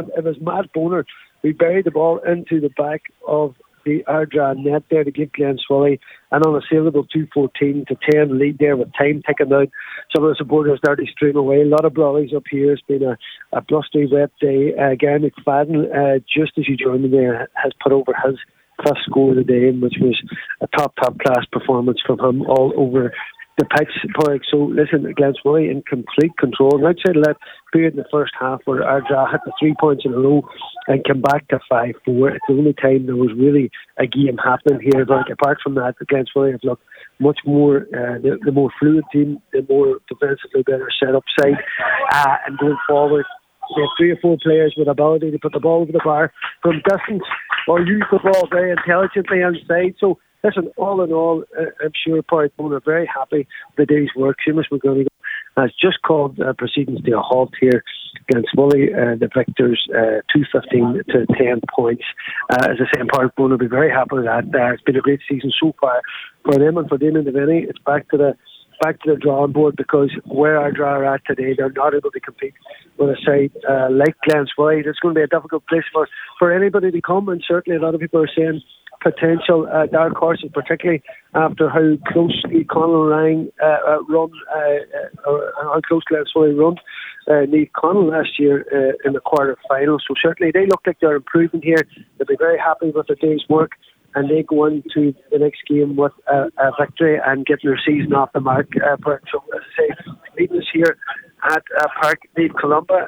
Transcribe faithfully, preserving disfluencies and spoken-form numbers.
It was Matt Boner who buried the ball into the back of the Ardra net there to give Glenswilly an unassailable two fourteen to ten lead there with time ticking out. Some of the supporters started to stream away. A lot of brollies up here. It's been a, a blustery wet day. Uh, Gary McFadden, uh, just as you joined me there, has put over his first score of the day, which was a top, top class performance from him all over the pitch. So listen, Glenswilly in complete control. And outside of that period in the first half where Ardra hit the three points in a row and came back to five four. It's the only time there was really a game happening here. But apart from that, Glenswilly have looked much more, uh, the, the more fluid team, the more defensively better set up side. Uh, and going forward, they have three or four players with ability to put the ball over the bar from distance or use the ball very intelligently inside. So listen, all in all, uh, I'm sure Porrick-Bone are very happy with the day's work. Seamus McGonigal has just called uh, proceedings to a halt here against Woolley, uh, the victors, uh, two fifteen to ten points. Uh, as I say, Porrick-Bone will be very happy with that. Uh, it's been a great season so far for them and for Damien Devaney. It's back to the back to the drawing board, because where Ardra are at today, they're not able to compete with a side uh, like Glenswilly. It's going to be a difficult place for, for anybody to come, and certainly a lot of people are saying potential uh, dark horses, particularly after how close Connell rang uh, uh, run, uh, uh, or how close Glenswilly run uh, Niamh Connell last year uh, in the quarter final. So certainly they look like they're improving here. They'll be very happy with their day's work, and they go into the next game with a, a victory and getting their season off the mark. Uh, so as I say, meeting us here at uh, Park Niamh Columba.